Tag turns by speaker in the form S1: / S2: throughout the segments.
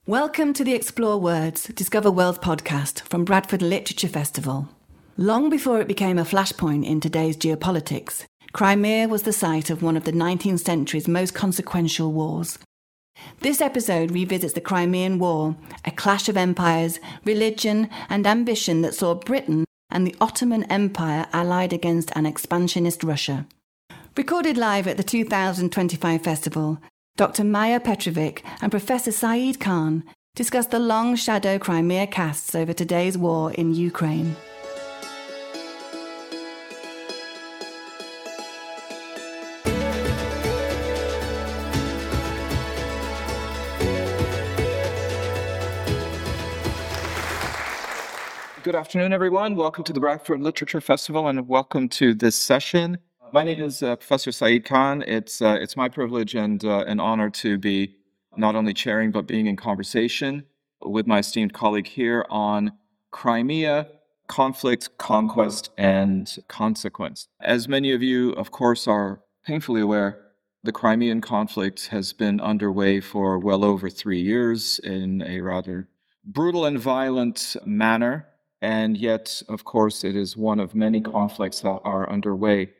S1: Welcome to the Explore Words, Discover Worlds podcast from Bradford Literature Festival. Long before it became a flashpoint in today's geopolitics, Crimea was the site of one of the 19th century's most consequential wars. This episode revisits the Crimean War, a clash of empires, religion and ambition that saw Britain and the Ottoman Empire allied against an expansionist Russia. Recorded live at the 2025 festival, Dr. Maya Petrovic and Professor Saeed Khan discuss the long shadow Crimea casts over today's war in Ukraine.
S2: Good afternoon, everyone. Welcome to the Bradford Literature Festival, and welcome to this session. My name is Professor Saeed Khan. It's my privilege and an honor to be not only chairing, but being in conversation with my esteemed colleague here on Crimea, conflict, conquest, and consequence. As many of you, of course, are painfully aware, the Crimean conflict has been underway for well over 3 years in a rather brutal and violent manner. And yet, of course, it is one of many conflicts that are underway.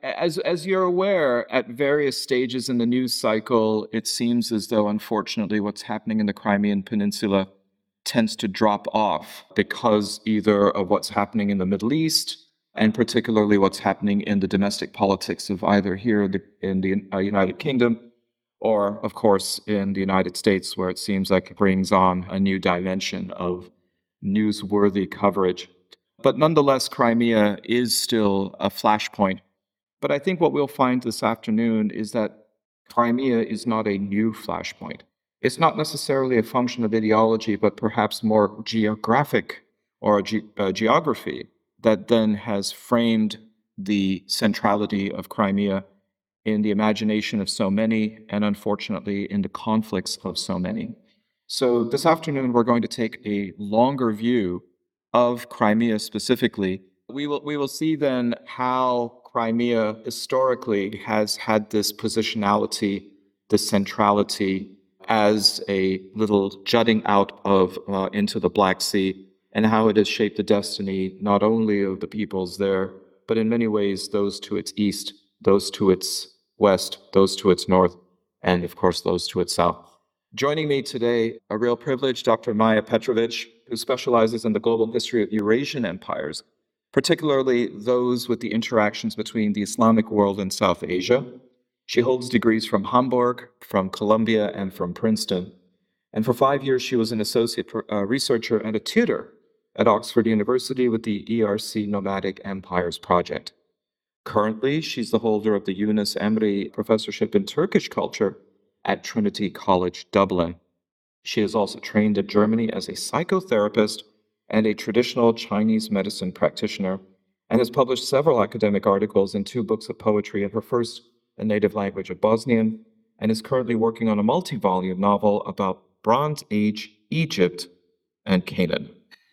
S2: As you're aware, at various stages in the news cycle, it seems as though, unfortunately, what's happening in the Crimean Peninsula tends to drop off because either of what's happening in the Middle East, and particularly what's happening in the domestic politics of either here in the United Kingdom, or, of course, in the United States, where it seems like it brings on a new dimension of newsworthy coverage. But nonetheless, Crimea is still a flashpoint. But I think what we'll find this afternoon is that Crimea is not a new flashpoint. It's not necessarily a function of ideology, but perhaps more geographic or geography that then has framed the centrality of Crimea in the imagination of so many, and unfortunately in the conflicts of so many. So this afternoon, we're going to take a longer view of Crimea specifically. We will see then how Crimea historically has had this positionality, this centrality as a little jutting out of into the Black Sea, and how it has shaped the destiny not only of the peoples there, but in many ways those to its east, those to its west, those to its north, and of course those to its south. Joining me today, a real privilege, Dr. Maya Petrovic, who specializes in the global history of Eurasian empires, particularly those with the interactions between the Islamic world and South Asia. She holds degrees from Hamburg, from Columbia, and from Princeton. And for 5 years, she was an associate researcher and a tutor at Oxford University with the ERC Nomadic Empires Project. Currently, she's the holder of the Yunus Emre Professorship in Turkish Culture at Trinity College, Dublin. She is also trained in Germany as a psychotherapist and a traditional Chinese medicine practitioner, and has published several academic articles and 2 books of poetry in her first native language of Bosnian, and is currently working on a multi-volume novel about Bronze Age Egypt and Canaan.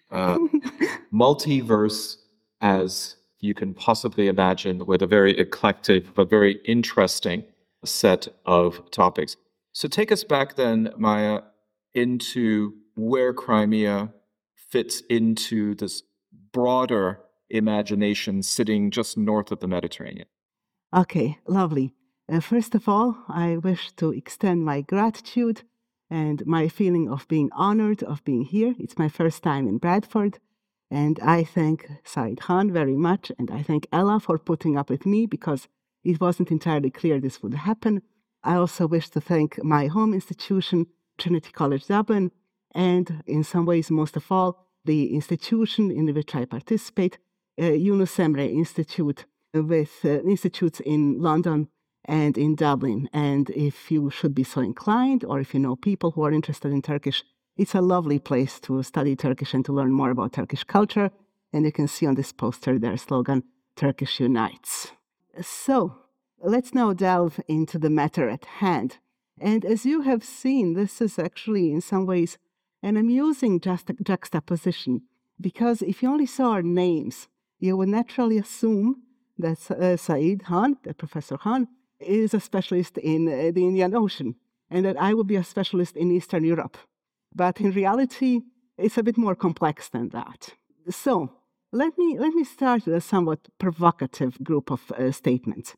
S2: Multiverse, as you can possibly imagine, with a very eclectic but very interesting set of topics. So take us back then, Maya, into where Crimea fits into this broader imagination sitting just north of the Mediterranean.
S3: Okay, lovely. First of all, I wish to extend my gratitude and my feeling of being honored of being here. It's my first time in Bradford, and I thank Saeed Khan very much, and I thank Ella for putting up with me because it wasn't entirely clear this would happen. I also wish to thank my home institution, Trinity College Dublin, and in some ways, most of all, the institution in which I participate, Yunus Emre Institute, with institutes in London and in Dublin. And if you should be so inclined, or if you know people who are interested in Turkish, it's a lovely place to study Turkish and to learn more about Turkish culture. And you can see on this poster their slogan, Turkish Unites. So let's now delve into the matter at hand. And as you have seen, this is actually in some ways an amusing juxtaposition, because if you only saw our names, you would naturally assume that Saeed Khan, Professor Khan, is a specialist in the Indian Ocean, and that I would be a specialist in Eastern Europe. But in reality, it's a bit more complex than that. So let me start with a somewhat provocative group of statements.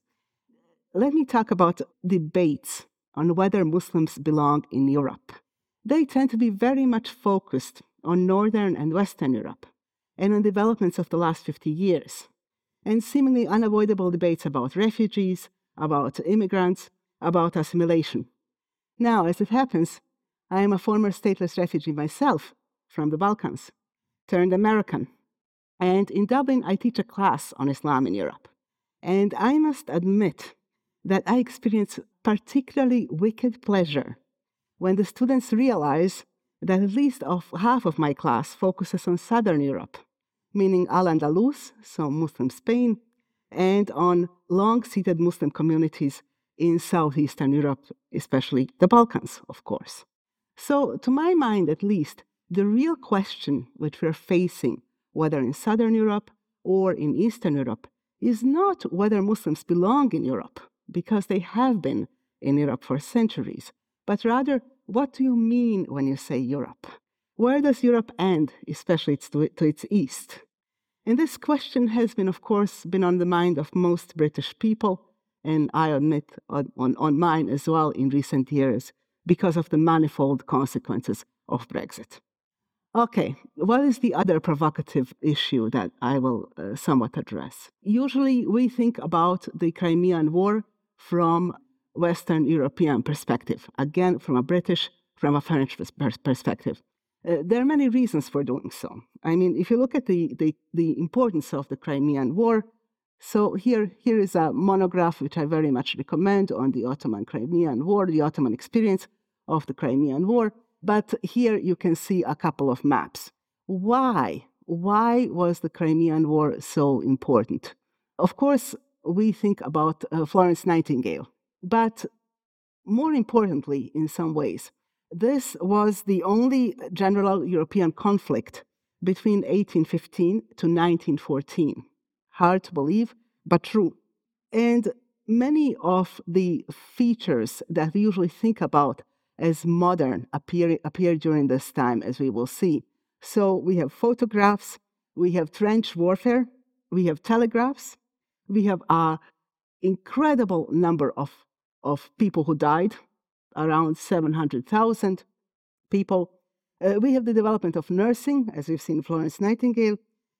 S3: Let me talk about debates on whether Muslims belong in Europe. They tend to be very much focused on Northern and Western Europe and on developments of the last 50 years, and seemingly unavoidable debates about refugees, about immigrants, about assimilation. Now, as it happens, I am a former stateless refugee myself from the Balkans, turned American. And in Dublin, I teach a class on Islam in Europe. And I must admit that I experience particularly wicked pleasure when the students realize that at least half of my class focuses on Southern Europe, meaning Al-Andalus, so Muslim Spain, and on long-seated Muslim communities in Southeastern Europe, especially the Balkans, of course. So, to my mind at least, the real question which we're facing, whether in Southern Europe or in Eastern Europe, is not whether Muslims belong in Europe, because they have been in Europe for centuries, but rather, what do you mean when you say Europe? Where does Europe end, especially to its east? And this question has been, of course, been on the mind of most British people, and I admit on mine as well in recent years, because of the manifold consequences of Brexit. Okay, what is the other provocative issue that I will somewhat address? Usually we think about the Crimean War from Western European perspective, again, from a British, from a French perspective. There are many reasons for doing so. I mean, if you look at the importance of the Crimean War, so here is a monograph which I very much recommend on the Ottoman Crimean War, the Ottoman experience of the Crimean War. But here you can see a couple of maps. Why? Why was the Crimean War so important? Of course, we think about Florence Nightingale. But more importantly, in some ways, this was the only general European conflict between 1815 to 1914. Hard to believe, but true. And many of the features that we usually think about as modern appear during this time, as we will see. So we have photographs, we have trench warfare, we have telegraphs, we have an incredible number of people who died, around 700,000 people. We have the development of nursing, as we've seen Florence Nightingale.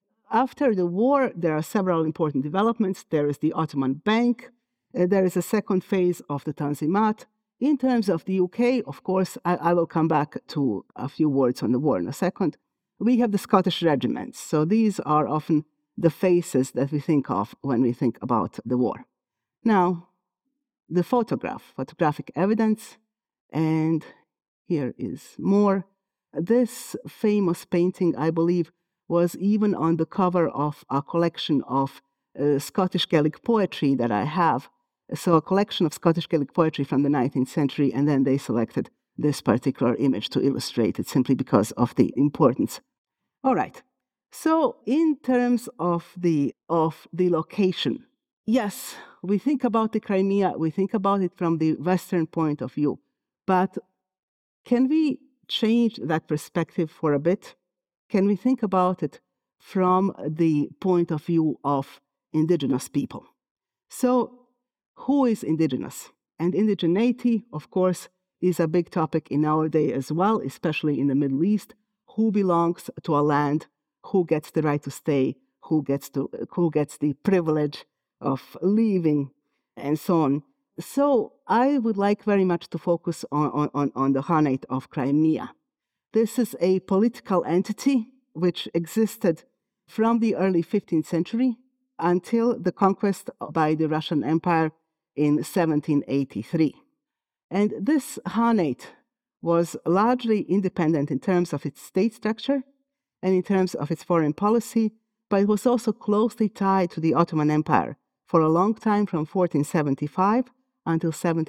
S3: After the war, there are several important developments. There is the Ottoman Bank. There is a second phase of the Tanzimat. In terms of the UK, of course, I will come back to a few words on the war in a second. We have the Scottish regiments. So these are often the faces that we think of when we think about the war. Now, the photographic evidence, and here is more. This famous painting, I believe, was even on the cover of a collection of Scottish Gaelic poetry that I have. So a collection of Scottish Gaelic poetry from the 19th century, and then they selected this particular image to illustrate it simply because of the importance. All right. So in terms of the location, yes, we think about the Crimea, we think about it from the Western point of view, but can we change that perspective for a bit? Can we think about it from the point of view of indigenous people? So who is indigenous? And indigeneity, of course, is a big topic in our day as well, especially in the Middle East. Who belongs to a land? Who gets the right to stay? Who gets the privilege of leaving, and so on. So I would like very much to focus on the Khanate of Crimea. This is a political entity which existed from the early 15th century until the conquest by the Russian Empire in 1783. And this Khanate was largely independent in terms of its state structure and in terms of its foreign policy, but it was also closely tied to the Ottoman Empire for a long time, from 1475 until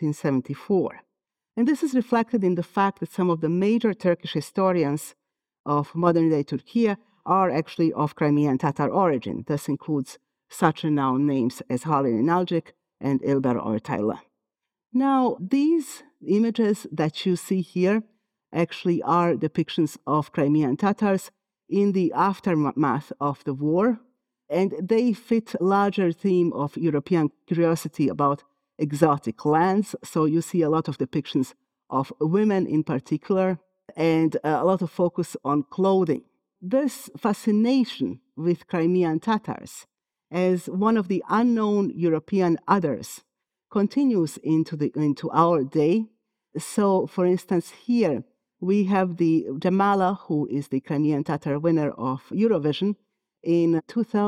S3: 1774. And this is reflected in the fact that some of the major Turkish historians of modern-day Turkey are actually of Crimean Tatar origin. This includes such renowned names as Halil İnalcık and İlber Ortaylı. Now, these images that you see here, actually are depictions of Crimean Tatars in the aftermath of the war, and they fit a larger theme of European curiosity about exotic lands. So you see a lot of depictions of women in particular, and a lot of focus on clothing. This fascination with Crimean Tatars as one of the unknown European others continues into our day. So, for instance, here we have the Jamala, who is the Crimean Tatar winner of Eurovision in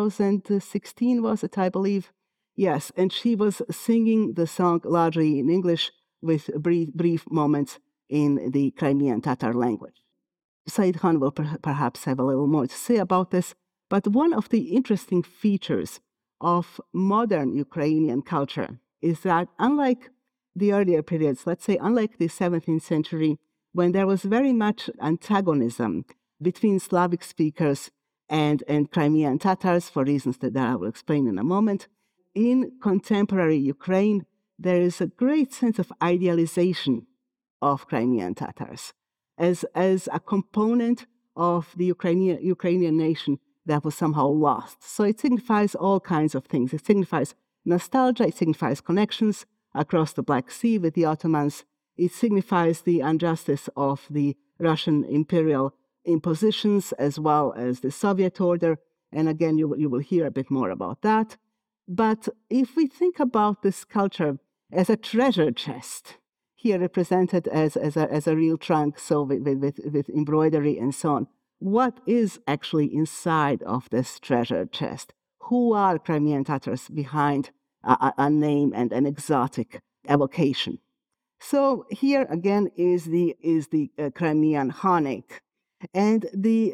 S3: 2016, was it, I believe? Yes, and she was singing the song largely in English with brief moments in the Crimean Tatar language. Said Khan will perhaps have a little more to say about this, but one of the interesting features of modern Ukrainian culture is that unlike the earlier periods, let's say unlike the 17th century, when there was very much antagonism between Slavic speakers and Crimean Tatars, for reasons that I will explain in a moment, in contemporary Ukraine, there is a great sense of idealization of Crimean Tatars as a component of the Ukrainian nation that was somehow lost. So it signifies all kinds of things. It signifies nostalgia, it signifies connections across the Black Sea with the Ottomans. It signifies the injustice of the Russian imperial impositions as well as the Soviet order. And again, you will hear a bit more about that. But if we think about this culture as a treasure chest, here represented as a real trunk, so with embroidery and so on, what is actually inside of this treasure chest? Who are Crimean Tatars behind a name and an exotic evocation? So here again is the Crimean Khanate, and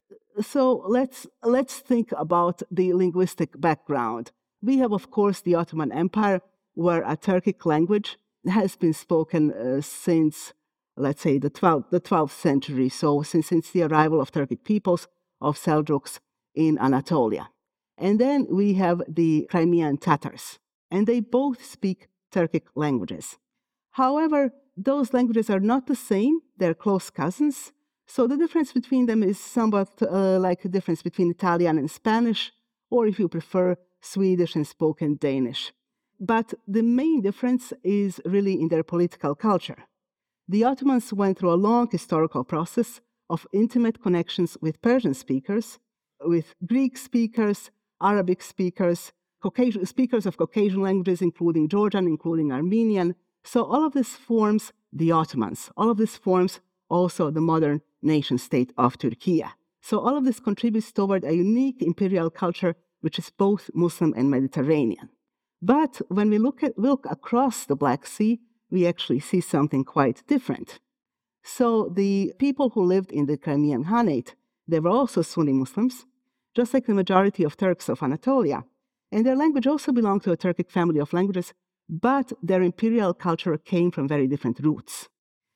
S3: so let's think about the linguistic background. We have, of course, the Ottoman Empire, where a Turkic language has been spoken since, let's say, the 12th century, so since the arrival of Turkic peoples, of Seljuks in Anatolia. And then we have the Crimean Tatars, and they both speak Turkic languages. However, those languages are not the same, they're close cousins, so the difference between them is somewhat like the difference between Italian and Spanish, or if you prefer, Swedish and spoken Danish. But the main difference is really in their political culture. The Ottomans went through a long historical process of intimate connections with Persian speakers, with Greek speakers, Arabic speakers, speakers of Caucasian languages, including Georgian, including Armenian. So all of this forms the Ottomans. All of this forms also the modern nation-state of Turkey. So all of this contributes toward a unique imperial culture which is both Muslim and Mediterranean. But when we look across the Black Sea, we actually see something quite different. So the people who lived in the Crimean Khanate, they were also Sunni Muslims, just like the majority of Turks of Anatolia. And their language also belonged to a Turkic family of languages, but their imperial culture came from very different roots.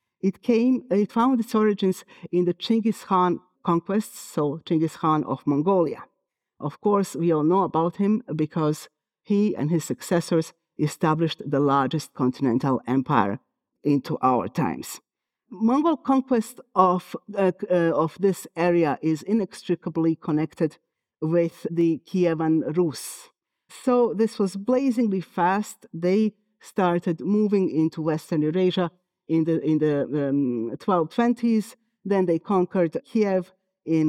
S3: It found its origins in the Chinggis Khan conquests, so Chinggis Khan of Mongolia. Of course, we all know about him because he and his successors established the largest continental empire into our times. Mongol conquest of this area is inextricably connected with the Kievan Rus. So this was blazingly fast. They started moving into Western Eurasia in the 1220s. Then they conquered Kiev in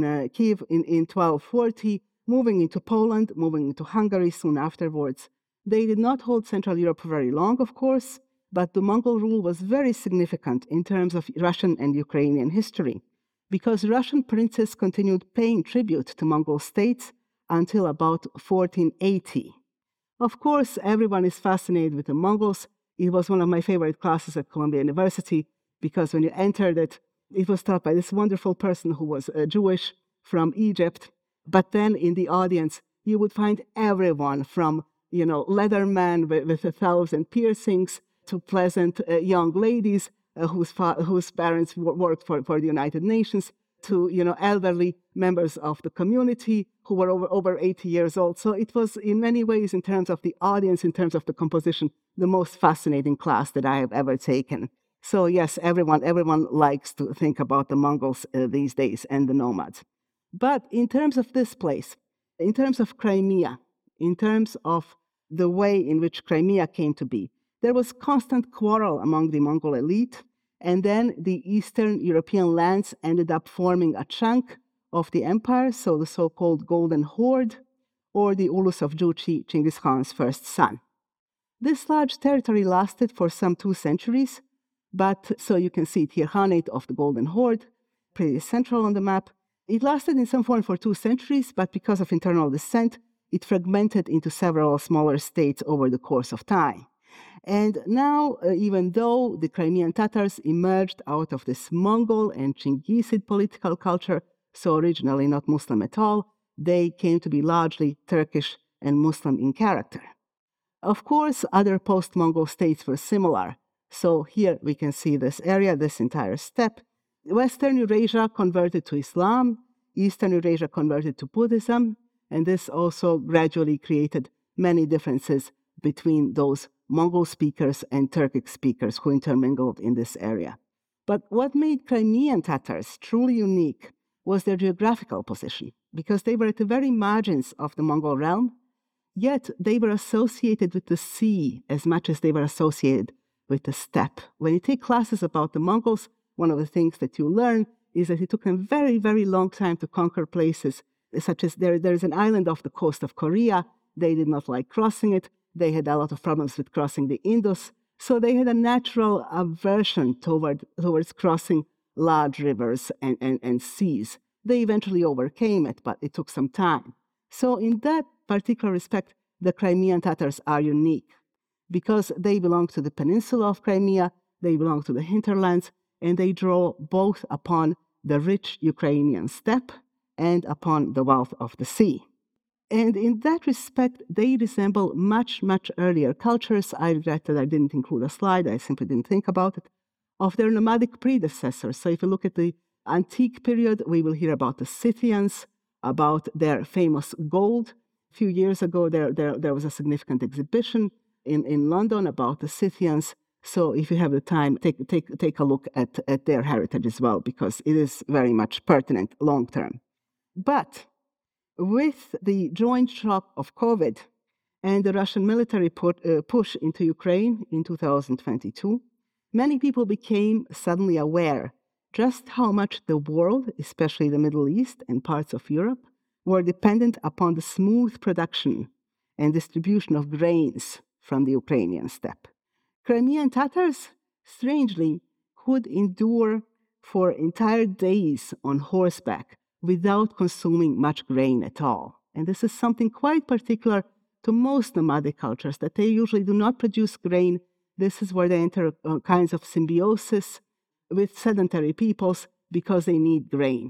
S3: 1240, moving into Poland, moving into Hungary soon afterwards. They did not hold Central Europe for very long, of course, but the Mongol rule was very significant in terms of Russian and Ukrainian history, because Russian princes continued paying tribute to Mongol states until about 1480. Of course, everyone is fascinated with the Mongols. It was one of my favorite classes at Columbia University, because when you entered it, it was taught by this wonderful person who was Jewish from Egypt. But then in the audience, you would find everyone from, leathermen with 1,000 piercings to pleasant young ladies whose parents worked for the United Nations, to, elderly members of the community who were over 80 years old. So it was, in many ways, in terms of the audience, in terms of the composition, the most fascinating class that I have ever taken. So yes, everyone likes to think about the Mongols these days and the nomads. But in terms of this place, in terms of Crimea, in terms of the way in which Crimea came to be, there was constant quarrel among the Mongol elite, and then the Eastern European lands ended up forming a chunk of the empire, so the so-called Golden Horde, or the Ulus of Juche, Genghis Khan's first son. This large territory lasted for some 2 centuries, but so you can see it here, Khanate of the Golden Horde, pretty central on the map. It lasted in some form for 2 centuries, but because of internal dissent, it fragmented into several smaller states over the course of time. And now, even though the Crimean Tatars emerged out of this Mongol and Chinggisid political culture, so originally not Muslim at all, they came to be largely Turkish and Muslim in character. Of course, other post-Mongol states were similar. So here we can see this area, this entire steppe. Western Eurasia converted to Islam, Eastern Eurasia converted to Buddhism, and this also gradually created many differences between those Mongol speakers and Turkic speakers who intermingled in this area. But what made Crimean Tatars truly unique was their geographical position, because they were at the very margins of the Mongol realm, yet they were associated with the sea as much as they were associated with the steppe. When you take classes about the Mongols, one of the things that you learn is that it took them a very, very long time to conquer places, such as there is an island off the coast of Korea. They did not like crossing it. They had a lot of problems with crossing the Indus. So they had a natural aversion towards crossing large rivers and seas. They eventually overcame it, but it took some time. So in that particular respect, the Crimean Tatars are unique because they belong to the peninsula of Crimea, they belong to the hinterlands, and they draw both upon the rich Ukrainian steppe and upon the wealth of the sea. And in that respect, they resemble much, much earlier cultures. I regret that I didn't include a slide, I simply didn't think about it, of their nomadic predecessors. So if you look at the antique period, we will hear about the Scythians, about their famous gold. A few years ago, there was a significant exhibition in London about the Scythians. So if you have the time, take a look at their heritage as well, because it is very much pertinent long term. But with the joint shock of COVID and the Russian military push into Ukraine in 2022, many people became suddenly aware just how much the world, especially the Middle East and parts of Europe, were dependent upon the smooth production and distribution of grains from the Ukrainian steppe. Crimean Tatars, strangely, could endure for entire days on horseback without consuming much grain at all. And this is something quite particular to most nomadic cultures, that they usually do not produce grain. This is where they enter kinds of symbiosis with sedentary peoples because they need grain.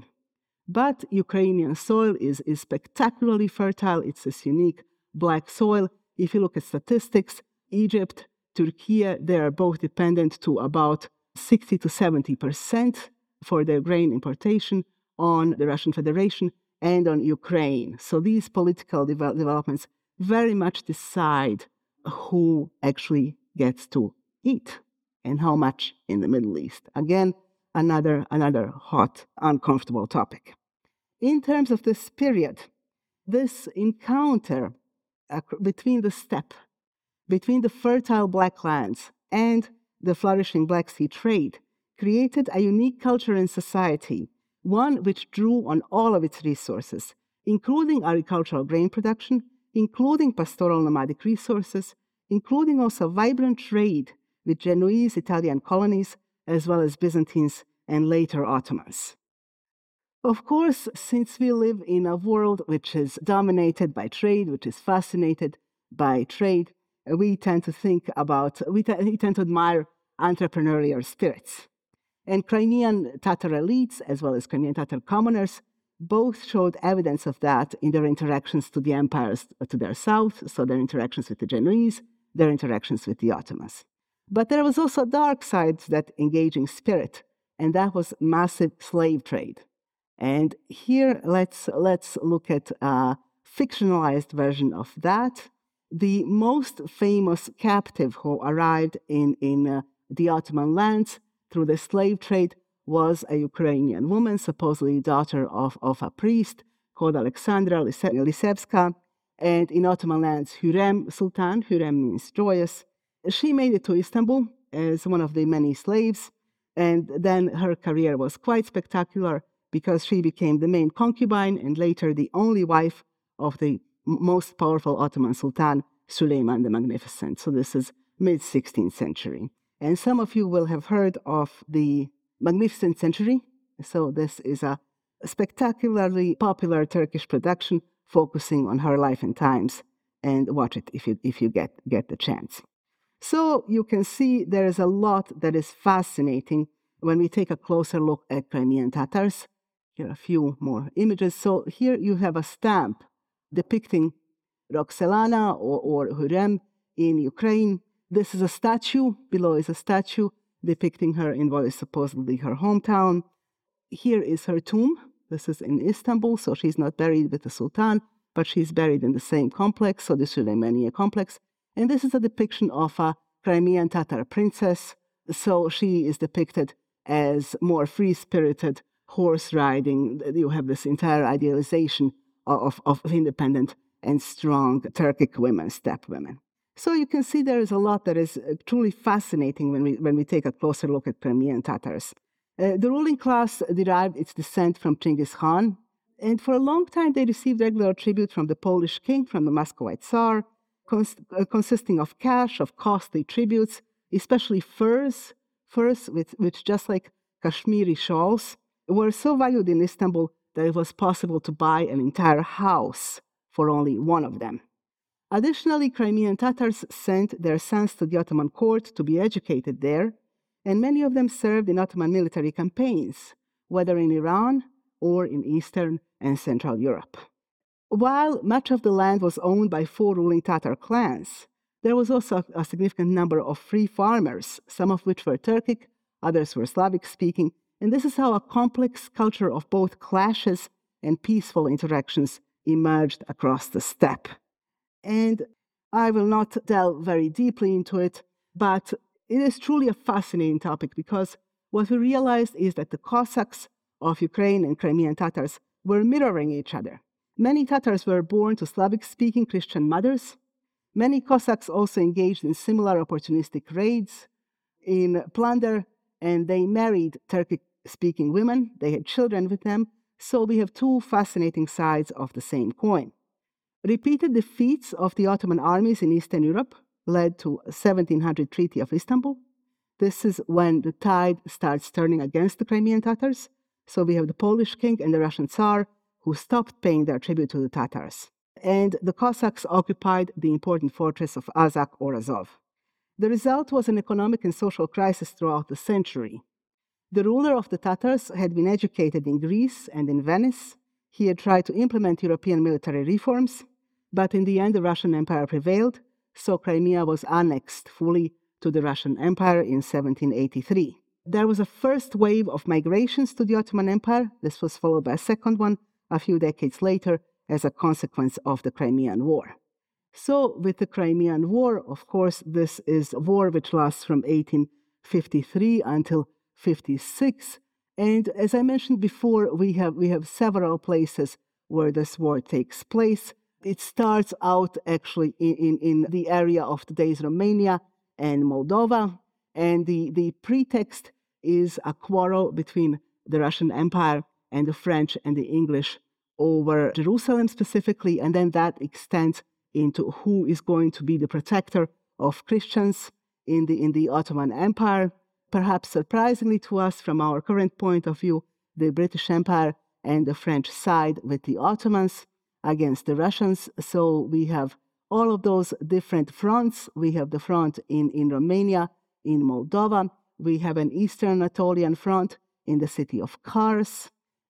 S3: But Ukrainian soil is spectacularly fertile. It's this unique black soil. If you look at statistics, Egypt, Turkey, they are both dependent to about 60 to 70% for their grain importation on the Russian Federation and on Ukraine. So these political developments very much decide who actually gets to eat and how much in the Middle East. Again, another hot, uncomfortable topic. In terms of this period, this encounter between the steppe, between the fertile Black lands and the flourishing Black Sea trade, created a unique culture and society, one which drew on all of its resources, including agricultural grain production, including pastoral nomadic resources, including also vibrant trade with Genoese Italian colonies, as well as Byzantines and later Ottomans. Of course, since we live in a world which is dominated by trade, which is fascinated by trade, we tend to admire entrepreneurial spirits. And Crimean Tatar elites, as well as Crimean Tatar commoners, both showed evidence of that in their interactions to the empires to their south, so their interactions with the Genoese, their interactions with the Ottomans. But there was also a dark side to that engaging spirit, and that was massive slave trade. And here, let's look at a fictionalized version of that. The most famous captive who arrived in the Ottoman lands through the slave trade was a Ukrainian woman, supposedly daughter of a priest called Alexandra Lisevska, and in Ottoman lands, Hürrem Sultan, Hürrem means joyous. She made it to Istanbul as one of the many slaves, and then her career was quite spectacular because she became the main concubine and later the only wife of the most powerful Ottoman Sultan, Suleiman the Magnificent. So this is mid-16th century. And some of you will have heard of the Magnificent Century. So this is a spectacularly popular Turkish production focusing on her life and times. And watch it if you get the chance. So you can see there is a lot that is fascinating when we take a closer look at Crimean Tatars. Here are a few more images. So here you have a stamp depicting Roxelana or Hürrem in Ukraine. This is a statue. Below is a statue depicting her in what is supposedly her hometown. Here is her tomb. This is in Istanbul, so she's not buried with the Sultan, but she's buried in the same complex, so the Süleymaniye complex. And this is a depiction of a Crimean Tatar princess. So she is depicted as more free-spirited, horse riding. You have this entire idealization of independent and strong Turkic women, steppe women. So you can see there is a lot that is truly fascinating when we take a closer look at Crimean Tatars. The ruling class derived its descent from Genghis Khan, and for a long time they received regular tribute from the Polish king, from the Muscovite Tsar, consisting of cash, of costly tributes, especially furs, which just like Kashmiri shawls, were so valued in Istanbul that it was possible to buy an entire house for only one of them. Additionally, Crimean Tatars sent their sons to the Ottoman court to be educated there, and many of them served in Ottoman military campaigns, whether in Iran or in Eastern and Central Europe. While much of the land was owned by 4 ruling Tatar clans, there was also a significant number of free farmers, some of which were Turkic, others were Slavic-speaking, and this is how a complex culture of both clashes and peaceful interactions emerged across the steppe. And I will not delve very deeply into it, but it is truly a fascinating topic because what we realized is that the Cossacks of Ukraine and Crimean Tatars were mirroring each other. Many Tatars were born to Slavic-speaking Christian mothers. Many Cossacks also engaged in similar opportunistic raids, in plunder, and they married Turkic-speaking women. They had children with them. So we have 2 fascinating sides of the same coin. Repeated defeats of the Ottoman armies in Eastern Europe led to 1700 Treaty of Istanbul. This is when the tide starts turning against the Crimean Tatars. So we have the Polish king and the Russian Tsar who stopped paying their tribute to the Tatars. And the Cossacks occupied the important fortress of Azak or Azov. The result was an economic and social crisis throughout the century. The ruler of the Tatars had been educated in Greece and in Venice. He had tried to implement European military reforms, but in the end the Russian Empire prevailed, so Crimea was annexed fully to the Russian Empire in 1783. There was a first wave of migrations to the Ottoman Empire. This was followed by a second one a few decades later as a consequence of the Crimean War. So with the Crimean War, of course, this is a war which lasts from 1853 until 56. And as I mentioned before, we have several places where this war takes place. It starts out actually in the area of today's Romania and Moldova. And the pretext is a quarrel between the Russian Empire and the French and the English over Jerusalem specifically. And then that extends into who is going to be the protector of Christians in the Ottoman Empire. Perhaps surprisingly to us from our current point of view, the British Empire and the French side with the Ottomans against the Russians. So we have all of those different fronts. We have the front in Romania, in Moldova. We have an Eastern Anatolian front in the city of Kars.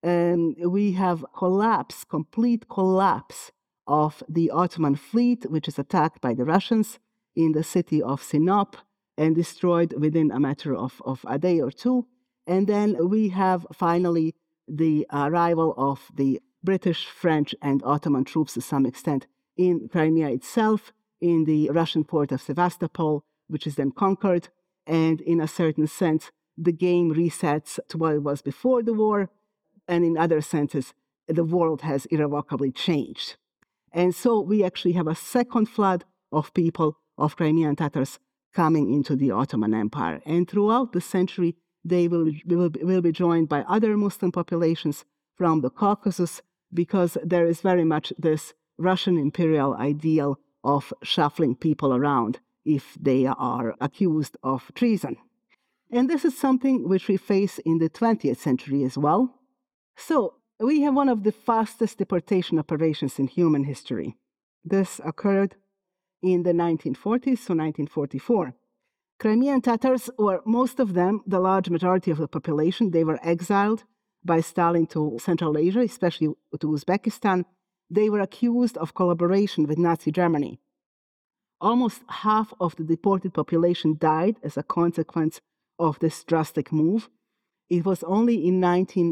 S3: We have complete collapse of the Ottoman fleet, which is attacked by the Russians in the city of Sinop and destroyed within a matter of a day or two. And then we have finally the arrival of the British, French, and Ottoman troops to some extent in Crimea itself, in the Russian port of Sevastopol, which is then conquered. And in a certain sense, the game resets to what it was before the war, and in other senses, the world has irrevocably changed. And so we actually have a second flood of people, of Crimean Tatars, coming into the Ottoman Empire. And throughout the century, they will be joined by other Muslim populations from the Caucasus, because there is very much this Russian imperial ideal of shuffling people around if they are accused of treason. And this is something which we face in the 20th century as well. So we have one of the fastest deportation operations in human history. This occurred in the 1940s, so 1944. Crimean Tatars, or most of them, the large majority of the population, they were exiled by Stalin to Central Asia, especially to Uzbekistan. They were accused of collaboration with Nazi Germany. Almost half of the deported population died as a consequence of this drastic move. It was only in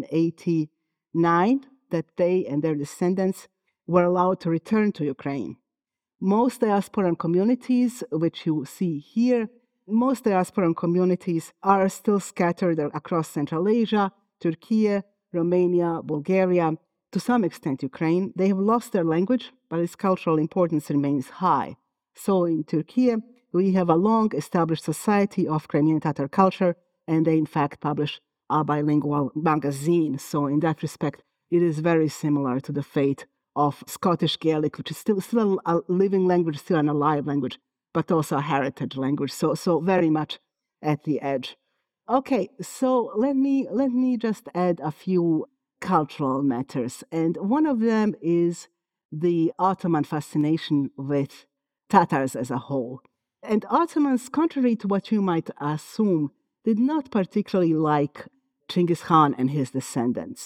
S3: 1989 that they and their descendants were allowed to return to Ukraine. Most diasporan communities, which you see here, most diasporan communities are still scattered across Central Asia, Turkey, Romania, Bulgaria, to some extent Ukraine. They have lost their language, but its cultural importance remains high. So in Turkey, we have a long-established society of Crimean Tatar culture, and they in fact publish a bilingual magazine. So in that respect, it is very similar to the fate of Scottish Gaelic, which is still a living language, still an alive language, but also a heritage language. So very much at the edge. Okay, so let me just add a few cultural matters, and one of them is the Ottoman fascination with Tatars as a whole. And Ottomans, contrary to what you might assume, did not particularly like Genghis Khan and his descendants.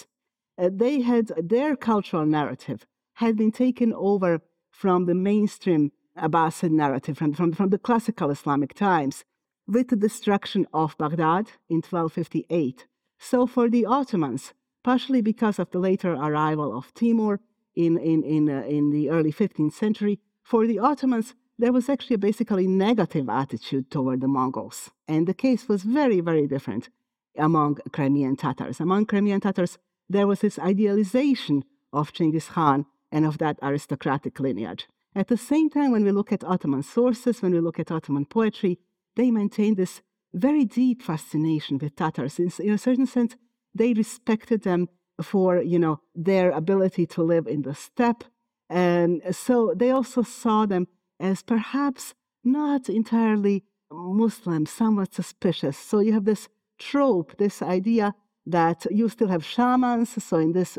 S3: Their cultural narrative had been taken over from the mainstream Abbasid narrative, from the classical Islamic times, with the destruction of Baghdad in 1258. So for the Ottomans, partially because of the later arrival of Timur in the early 15th century, for the Ottomans, there was actually a basically negative attitude toward the Mongols. And the case was very, very different among Crimean Tatars. Among Crimean Tatars, there was this idealization of Genghis Khan and of that aristocratic lineage. At the same time, when we look at Ottoman sources, when we look at Ottoman poetry, they maintain this very deep fascination with Tatars. In a certain sense, they respected them for, their ability to live in the steppe. And so they also saw them as perhaps not entirely Muslim, somewhat suspicious. So you have this trope, this idea that you still have shamans. So in this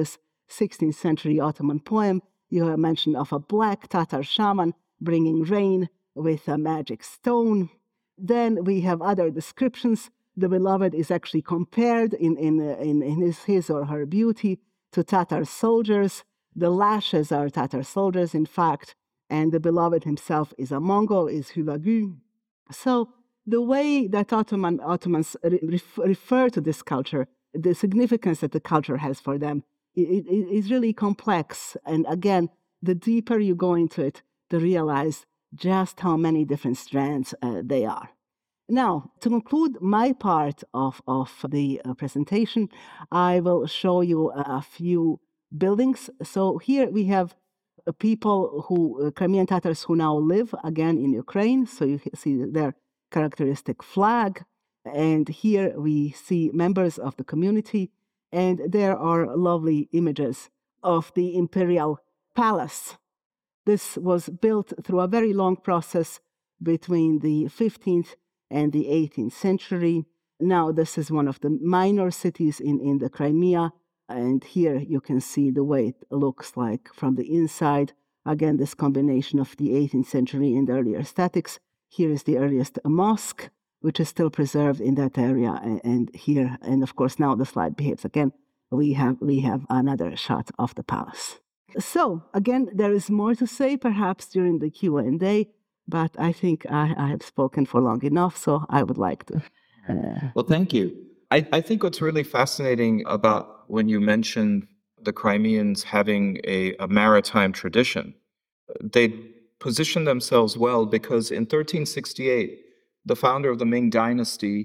S3: 16th century Ottoman poem, you have mention of a black Tatar shaman bringing rain with a magic stone. Then we have other descriptions. The beloved is actually compared in his or her beauty to Tatar soldiers. The lashes are Tatar soldiers, in fact, and the beloved himself is a Mongol, is Hulagu. So the way that Ottomans refer to this culture, the significance that the culture has for them, it is really complex. And again, the deeper you go into it, to realize just how many different strands they are. Now, to conclude my part of the presentation, I will show you a few buildings. So here we have people Crimean Tatars who now live again in Ukraine. So you see their characteristic flag. And here we see members of the community. And there are lovely images of the imperial palace. This was built through a very long process between the 15th and the 18th century. Now, this is one of the minor cities in the Crimea. And here you can see the way it looks like from the inside. Again, this combination of the 18th century and the earlier statics. Here is the earliest mosque, which is still preserved in that area. And here, and of course, now the slide behaves again. We have another shot of the palace. So, again, there is more to say, perhaps during the Q&A, but I think I have spoken for long enough, so I would like to.
S2: Well, thank you. I think what's really fascinating about when you mention the Crimeans having a maritime tradition, they position themselves well because in 1368, the founder of the Ming Dynasty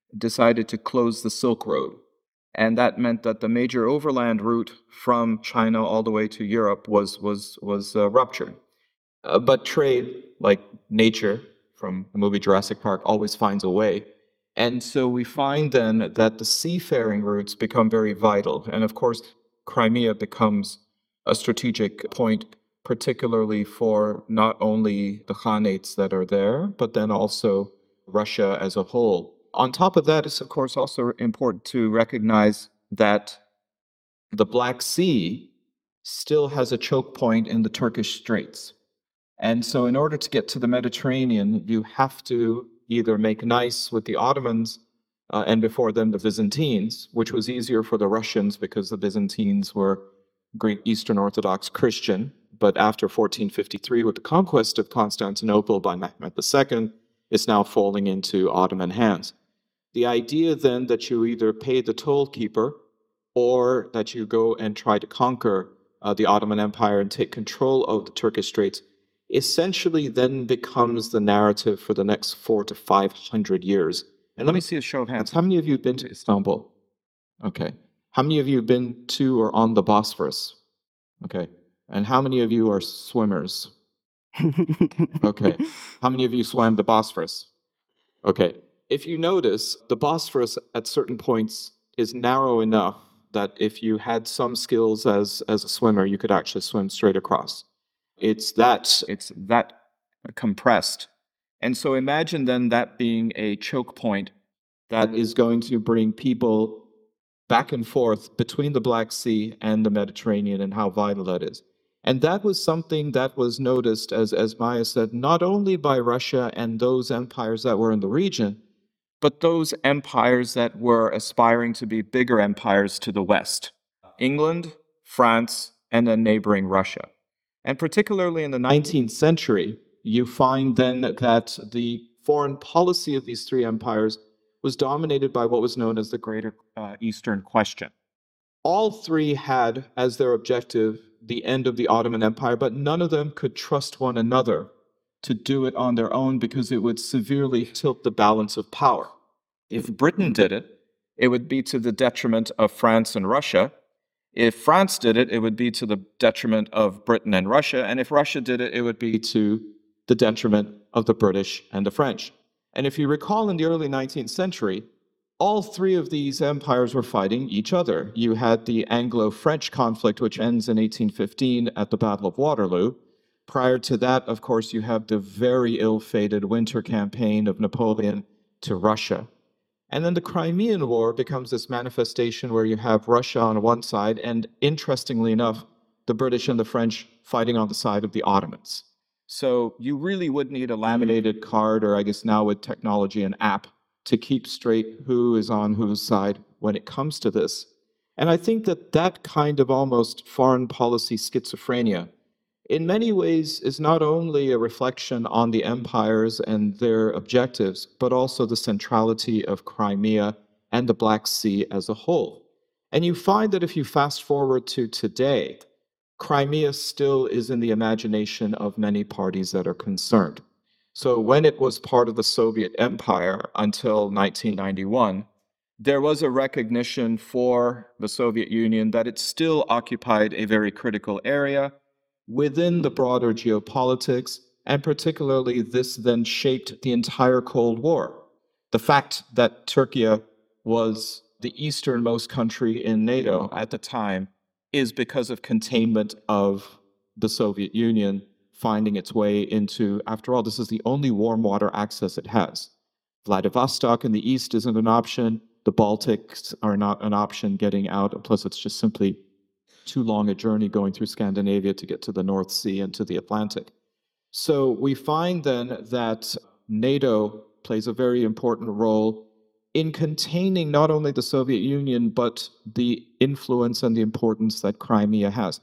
S2: decided to close the Silk Road. And that meant that the major overland route from China all the way to Europe was ruptured. But trade, like nature from the movie Jurassic Park, always finds a way. And so we find then that the seafaring routes become very vital. And of course, Crimea becomes a strategic point, particularly for not only the Khanates that are there, but then also Russia as a whole. On top of that, it's of course also important to recognize that the Black Sea still has a choke point in the Turkish Straits. And so in order to get to the Mediterranean, you have to either make nice with the Ottomans and before them the Byzantines, which was easier for the Russians because the Byzantines were Greek Eastern Orthodox Christian. But after 1453, with the conquest of Constantinople by Mehmed II, it's now falling into Ottoman hands. The idea then that you either pay the toll keeper or that you go and try to conquer the Ottoman Empire and take control of the Turkish Straits essentially then becomes the narrative for the next 400 to 500 years. And let me see a show of hands. How many of you have been to Istanbul? Okay. How many of you have been to or on the Bosphorus? Okay. And how many of you are swimmers? Okay. How many of you swam the Bosphorus? Okay. If you notice, the Bosphorus at certain points is narrow enough that if you had some skills as a swimmer, you could actually swim straight across. It's that compressed. And so imagine then that being a choke point that is going to bring people back and forth between the Black Sea and the Mediterranean and how vital that is. And that was something that was noticed, as Maya said, not only by Russia and those empires that were in the region, but those empires that were aspiring to be bigger empires to the west. England, France, and then neighboring Russia. And particularly in the 19th century, you find then that the foreign policy of these three empires was dominated by what was known as the Greater Eastern Question. All three had as their objective the end of the Ottoman Empire, but none of them could trust one another to do it on their own because it would severely tilt the balance of power. If Britain did it, it would be to the detriment of France and Russia. If France did it, it would be to the detriment of Britain and Russia. And if Russia did it, it would be to the detriment of the British and the French. And if you recall, in the early 19th century, all three of these empires were fighting each other. You had the Anglo-French conflict, which ends in 1815 at the Battle of Waterloo. Prior to that, of course, you have the very ill-fated winter campaign of Napoleon to Russia. And then the Crimean War becomes this manifestation where you have Russia on one side and, interestingly enough, the British and the French fighting on the side of the Ottomans. So you really would need a laminated card, or I guess now with technology, an app, to keep straight who is on whose side when it comes to this. And I think that that kind of almost foreign policy schizophrenia in many ways is not only a reflection on the empires and their objectives, but also the centrality of Crimea and the Black Sea as a whole. And you find that if you fast forward to today, Crimea still is in the imagination of many parties that are concerned. So when it was part of the Soviet Empire until 1991, there was a recognition for the Soviet Union that it still occupied a very critical area within the broader geopolitics, and particularly this then shaped the entire Cold War. The fact that Turkey was the easternmost country in NATO at the time is because of containment of the Soviet Union finding its way into, after all, this is the only warm water access it has. Vladivostok in the east isn't an option. The Baltics are not an option getting out. Plus, it's just simply too long a journey going through Scandinavia to get to the North Sea and to the Atlantic. So we find then that NATO plays a very important role in containing not only the Soviet Union, but the influence and the importance that Crimea has.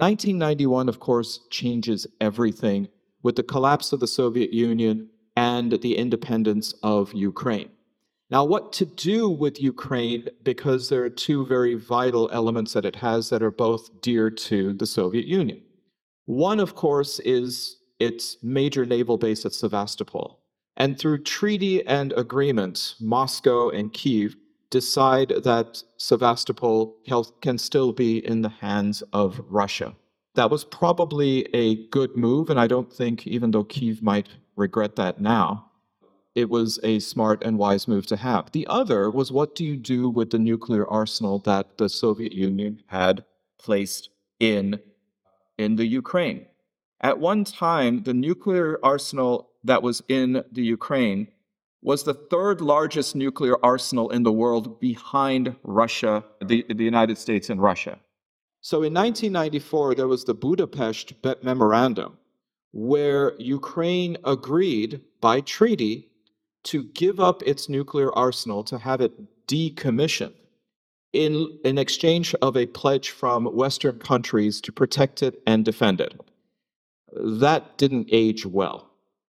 S2: 1991, of course, changes everything with the collapse of the Soviet Union and the independence of Ukraine. Now, what to do with Ukraine, because there are two very vital elements that it has that are both dear to the Soviet Union. One, of course, is its major naval base at Sevastopol. And through treaty and agreement, Moscow and Kyiv decide that Sevastopol can still be in the hands of Russia. That was probably a good move, and I don't think, even though Kyiv might regret that now, it was a smart and wise move to have. The other was, what do you do with the nuclear arsenal that the Soviet Union had placed in the Ukraine? At one time, the nuclear arsenal that was in the Ukraine was the third largest nuclear arsenal in the world behind Russia, the United States and Russia. So in 1994, there was the Budapest Memorandum, where Ukraine agreed by treaty to give up its nuclear arsenal, to have it decommissioned, in exchange of a pledge from Western countries to protect it and defend it. That didn't age well.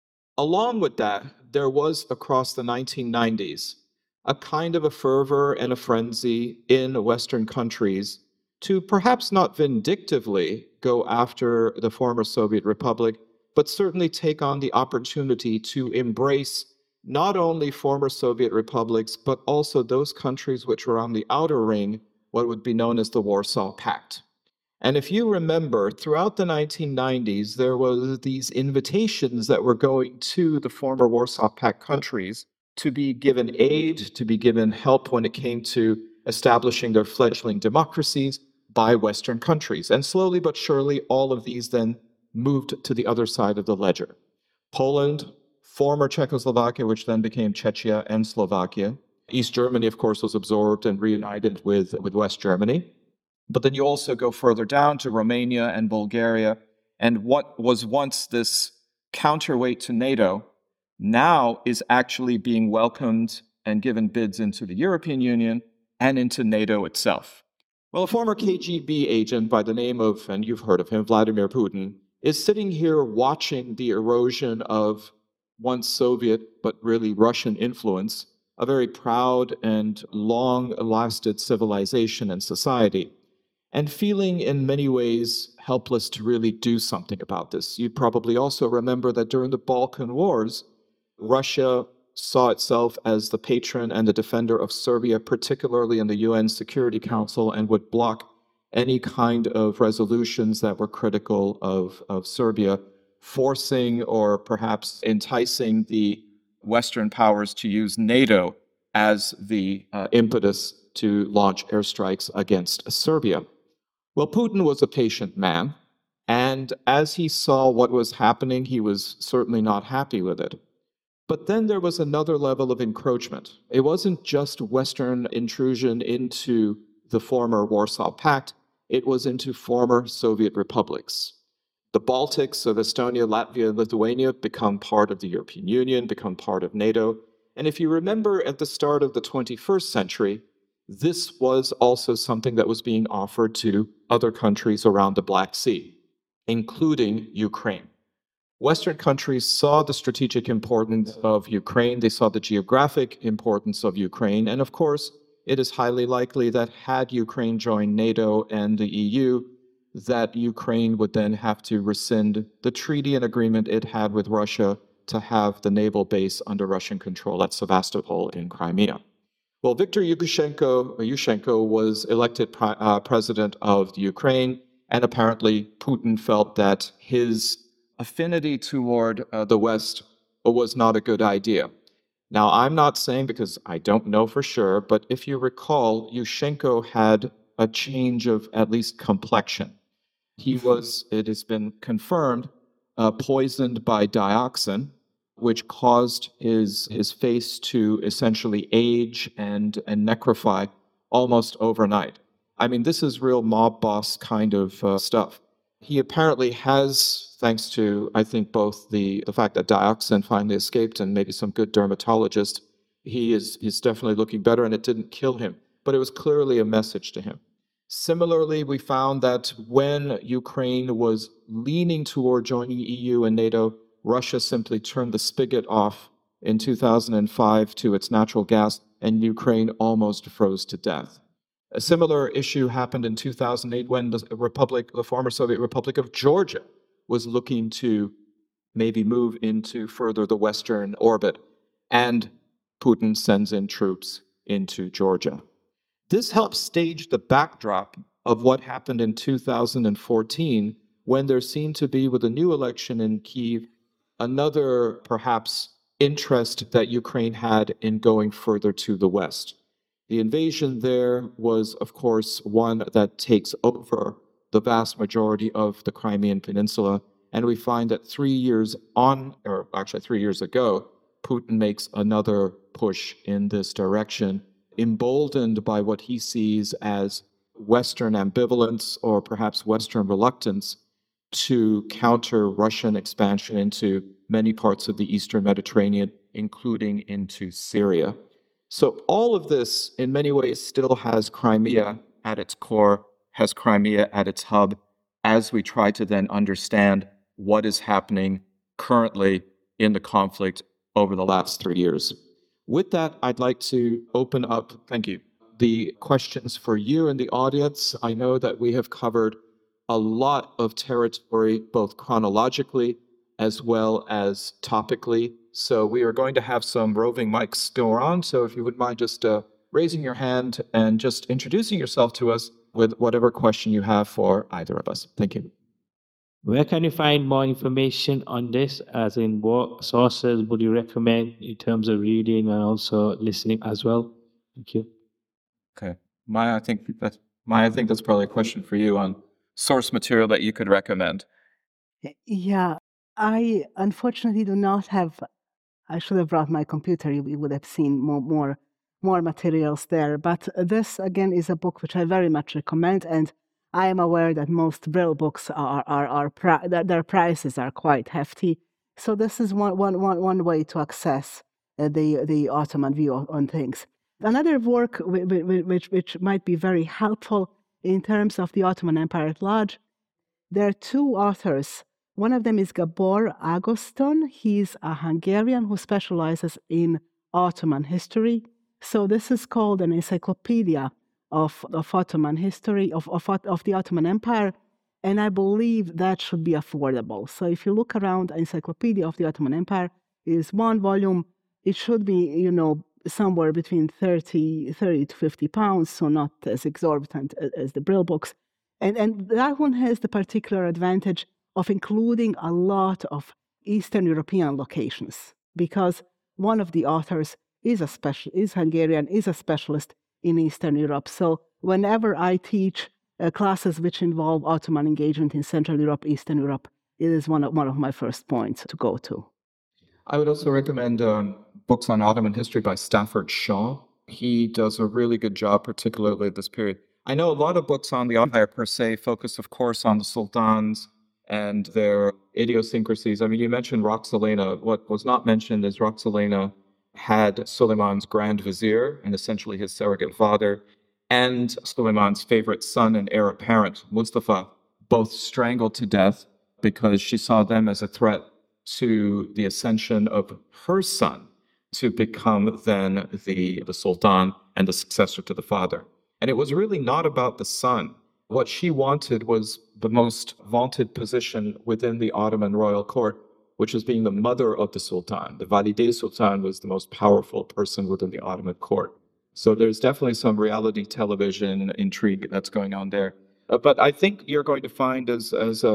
S2: Along with that, there was, across the 1990s, a kind of a fervor and a frenzy in Western countries to perhaps not vindictively go after the former Soviet Republic, but certainly take on the opportunity to embrace not only former Soviet republics, but also those countries which were on the outer ring, what would be known as the Warsaw Pact. And if you remember, throughout the 1990s, there were these invitations that were going to the former Warsaw Pact countries to be given aid, to be given help when it came to establishing their fledgling democracies by Western countries. And slowly but surely, all of these then moved to the other side of the ledger. Poland, former Czechoslovakia, which then became Czechia and Slovakia. East Germany, of course, was absorbed and reunited with West Germany. But then you also go further down to Romania and Bulgaria. And what was once this counterweight to NATO now is actually being welcomed and given bids into the European Union and into NATO itself. Well, a former KGB agent by the name of, and you've heard of him, Vladimir Putin, is sitting here watching the erosion of once Soviet, but really Russian influence, a very proud and long-lasted civilization and society, and feeling in many ways helpless to really do something about this. You probably also remember that during the Balkan Wars, Russia saw itself as the patron and the defender of Serbia, particularly in the UN Security Council, and would block any kind of resolutions that were critical of Serbia, forcing or perhaps enticing the Western powers to use NATO as the impetus to launch airstrikes against Serbia. Well, Putin was a patient man, and as he saw what was happening, he was certainly not happy with it. But then there was another level of encroachment. It wasn't just Western intrusion into the former Warsaw Pact, it was into former Soviet republics. The Baltics of Estonia, Latvia, and Lithuania become part of the European Union, become part of NATO. And if you remember at the start of the 21st century, this was also something that was being offered to other countries around the Black Sea, including Ukraine. Western countries saw the strategic importance of Ukraine, they saw the geographic importance of Ukraine, and of course, it is highly likely that had Ukraine joined NATO and the EU, that Ukraine would then have to rescind the treaty and agreement it had with Russia to have the naval base under Russian control at Sevastopol in Crimea. Well, Viktor Yushchenko was elected president of the Ukraine, and apparently Putin felt that his affinity toward the West was not a good idea. Now, I'm not saying, because I don't know for sure, but if you recall, Yushchenko had a change of at least complexion. He was, it has been confirmed, poisoned by dioxin, which caused his face to essentially age and necrofy almost overnight. I mean, this is real mob boss kind of stuff. He apparently has, thanks to, I think, both the fact that dioxin finally escaped and maybe some good dermatologist, he's definitely looking better, and it didn't kill him. But it was clearly a message to him. Similarly, we found that when Ukraine was leaning toward joining EU and NATO, Russia simply turned the spigot off in 2005 to its natural gas, and Ukraine almost froze to death. A similar issue happened in 2008 when the former Soviet Republic of Georgia was looking to maybe move into further the Western orbit, and Putin sends in troops into Georgia. This helps stage the backdrop of what happened in 2014 when there seemed to be, with a new election in Kyiv, another perhaps interest that Ukraine had in going further to the west. The invasion there was, of course, one that takes over the vast majority of the Crimean Peninsula. And we find that 3 years on, or actually 3 years ago, Putin makes another push in this direction, emboldened by what he sees as Western ambivalence or perhaps Western reluctance to counter Russian expansion into many parts of the Eastern Mediterranean, including into Syria. So all of this, in many ways, still has Crimea at its core, has Crimea at its hub, as we try to then understand what is happening currently in the conflict over the last 3 years. With that, I'd like to open up, thank you, the questions for you in the audience. I know that we have covered a lot of territory, both chronologically as well as topically. So we are going to have some roving mics still around. So if you would mind just raising your hand and just introducing yourself to us with whatever question you have for either of us. Thank you.
S4: Where can you find more information on this? As in, what sources would you recommend in terms of reading and also listening as well? Thank you.
S2: Okay, Maya, I think that's probably a question for you on source material that you could recommend.
S3: Yeah, I unfortunately do not have. I should have brought my computer. You would have seen more materials there. But this again is a book which I very much recommend, and I am aware that most Braille books their prices are quite hefty. So this is one way to access the Ottoman view on things. Another work which might be very helpful in terms of the Ottoman Empire at large. There are two authors. One of them is Gabor Agoston. He's a Hungarian who specializes in Ottoman history. So this is called an encyclopedia of Ottoman history, of the Ottoman Empire, and I believe that should be affordable. So if you look around, Encyclopedia of the Ottoman Empire is one volume. It should be, somewhere between 30 to 50 pounds, so not as exorbitant as the Braille books. And that one has the particular advantage of including a lot of Eastern European locations, because one of the authors is Hungarian, is a specialist in Eastern Europe. So whenever I teach classes which involve Ottoman engagement in Central Europe, Eastern Europe, it is one of my first points to go to.
S2: I would also recommend books on Ottoman history by Stafford Shaw. He does a really good job, particularly at this period. I know a lot of books on the empire per se focus, of course, on the sultans and their idiosyncrasies. I mean, you mentioned Roxolana. What was not mentioned is Roxolana had Suleiman's grand vizier and essentially his surrogate father and Suleiman's favorite son and heir apparent, Mustafa, both strangled to death because she saw them as a threat to the ascension of her son to become then the sultan and the successor to the father. And it was really not about the son. What she wanted was the most vaunted position within the Ottoman royal court, which was being the mother of the sultan. The Valide Sultan was the most powerful person within the Ottoman court. So there's definitely some reality television intrigue that's going on there. But I think you're going to find, as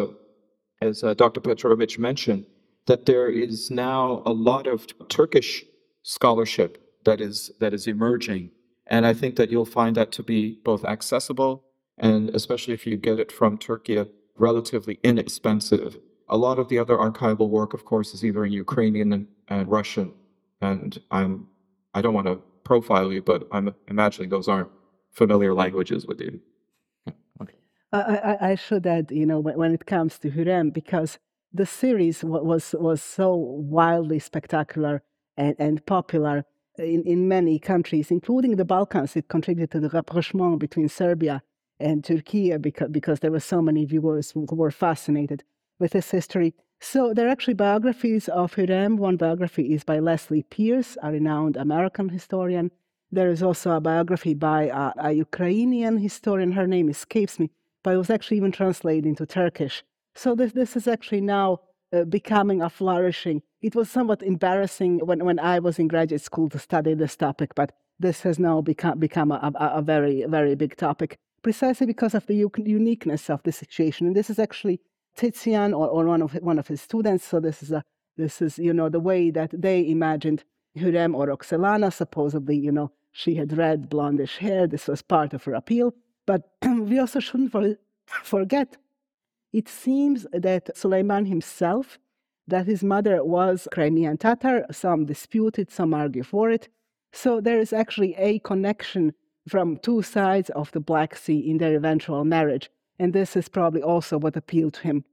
S2: Dr. Petrovich mentioned, that there is now a lot of Turkish scholarship that is emerging. And I think that you'll find that to be both accessible and, especially if you get it from Turkey, relatively inexpensive. A lot of the other archival work, of course, is either in Ukrainian and Russian. And I don't want to profile you, but I'm imagining those aren't familiar languages with you. Okay.
S3: I should add, when it comes to Hürrem, because the series was so wildly spectacular and popular in many countries, including the Balkans. It contributed to the rapprochement between Serbia and Turkey because there were so many viewers who were fascinated with this history. So there are actually biographies of Hürrem. One biography is by Leslie Pierce, a renowned American historian. There is also a biography by a Ukrainian historian. Her name escapes me, but it was actually even translated into Turkish. So this is actually now becoming a flourishing. It was somewhat embarrassing when I was in graduate school to study this topic, but this has now become a very, very big topic, precisely because of the uniqueness of the situation. And this is actually Titian or one of his students. So this is the way that they imagined Hürrem or Roxelana. Supposedly, she had red blondish hair. This was part of her appeal. But we also shouldn't forget, it seems that Suleiman himself, that his mother was Crimean Tatar. Some dispute it, some argue for it. So there is actually a connection from two sides of the Black Sea in their eventual marriage. And this is probably also what appealed to him,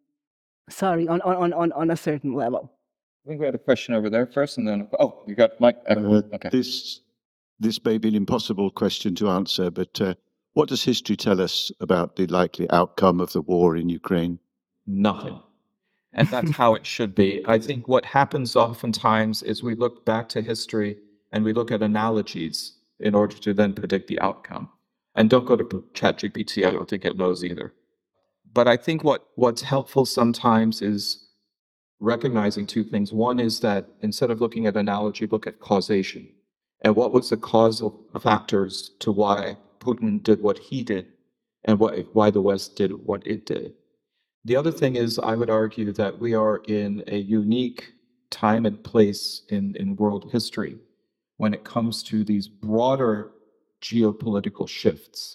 S3: on a certain level.
S2: I think we had a question over there first, and then, you got Mike. Okay.
S5: This may be an impossible question to answer, but what does history tell us about the likely outcome of the war in Ukraine?
S2: Nothing. And that's how it should be. I think what happens oftentimes is we look back to history and we look at analogies in order to then predict the outcome. And don't go to ChatGPT, I don't think it knows either. But I think what's helpful sometimes is recognizing two things. One is that instead of looking at analogy, look at causation. And what was the causal factors to why Putin did what he did and why the West did what it did. The other thing is, I would argue that we are in a unique time and place in world history when it comes to these broader geopolitical shifts.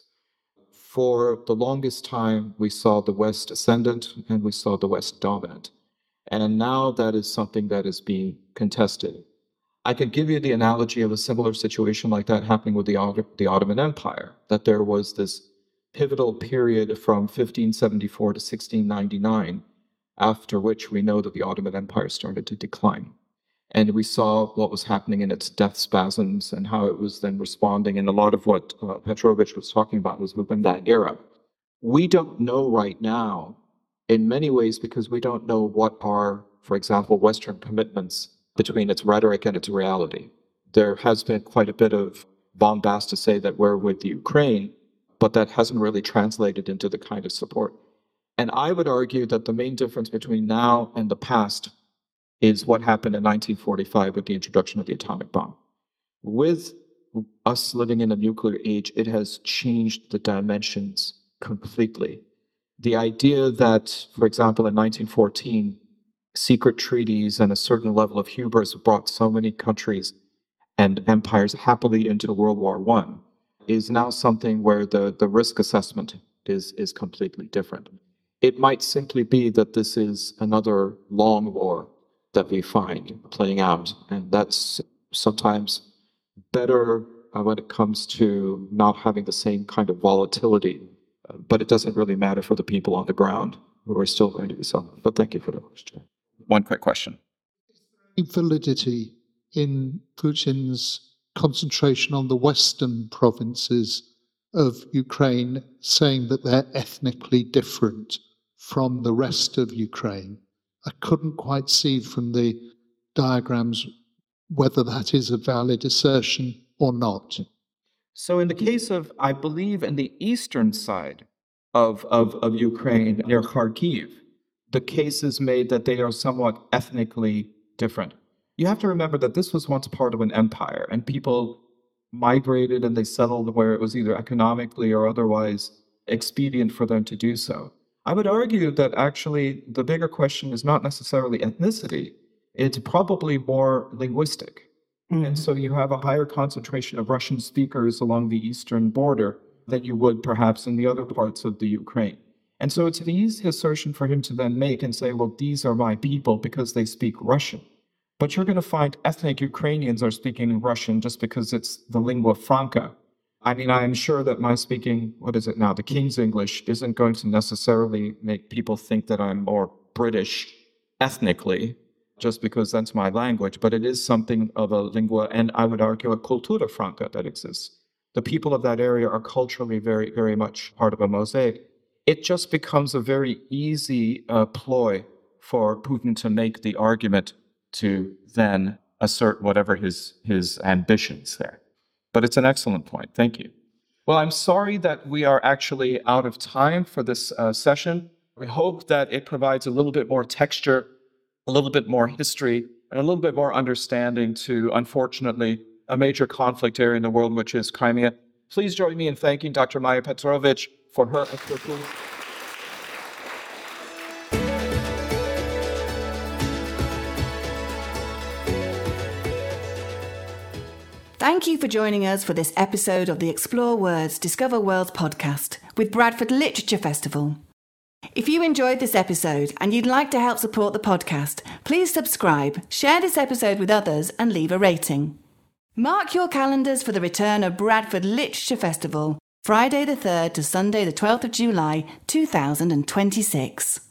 S2: For the longest time, we saw the West ascendant and we saw the West dominant. And now that is something that is being contested. I could give you the analogy of a similar situation like that happening with the Ottoman Empire, that there was this pivotal period from 1574 to 1699, after which we know that the Ottoman Empire started to decline. And we saw what was happening in its death spasms and how it was then responding. And a lot of what Petrovich was talking about was within that era. We don't know right now, in many ways, because we don't know what are, for example, Western commitments between its rhetoric and its reality. There has been quite a bit of bombast to say that we're with Ukraine, but that hasn't really translated into the kind of support. And I would argue that the main difference between now and the past is what happened in 1945 with the introduction of the atomic bomb. With us living in a nuclear age, it has changed the dimensions completely. The idea that, for example, in 1914, secret treaties and a certain level of hubris brought so many countries and empires happily into World War I is now something where the risk assessment is completely different. It might simply be that this is another long war that we find playing out, and that's sometimes better when it comes to not having the same kind of volatility, but it doesn't really matter for the people on the ground who are still going to be suffering. But thank you for the question. One quick question.
S6: Validity in Putin's concentration on the western provinces of Ukraine, saying that they're ethnically different from the rest of Ukraine. I couldn't quite see from the diagrams whether that is a valid assertion or not.
S2: So in the case of, I believe, in the eastern side of Ukraine, near Kharkiv, the case is made that they are somewhat ethnically different. You have to remember that this was once part of an empire, and people migrated and they settled where it was either economically or otherwise expedient for them to do so. I would argue that actually the bigger question is not necessarily ethnicity, it's probably more linguistic. And so you have a higher concentration of Russian speakers along the eastern border than you would perhaps in the other parts of the Ukraine. And so it's an easy assertion for him to then make and say, well, these are my people because they speak Russian. But you're going to find ethnic Ukrainians are speaking Russian just because it's the lingua franca. I mean, I'm sure that my speaking, the King's English, isn't going to necessarily make people think that I'm more British ethnically, just because that's my language, but it is something of a lingua, and I would argue a cultura franca that exists. The people of that area are culturally very, very much part of a mosaic. It just becomes a very easy ploy for Putin to make the argument to then assert whatever his ambitions there. But it's an excellent point. Thank you. Well, I'm sorry that we are actually out of time for this session. We hope that it provides a little bit more texture a little bit more history and a little bit more understanding to, unfortunately, a major conflict area in the world, which is Crimea. Please join me in thanking Dr. Maya Petrovich for her expertise.
S1: Thank you for joining us for this episode of the Explore Words, Discover Worlds podcast with Bradford Literature Festival. If you enjoyed this episode and you'd like to help support the podcast, please subscribe, share this episode with others and leave a rating. Mark your calendars for the return of Bradford Literature Festival, Friday the 3rd to Sunday the 12th of July 2026.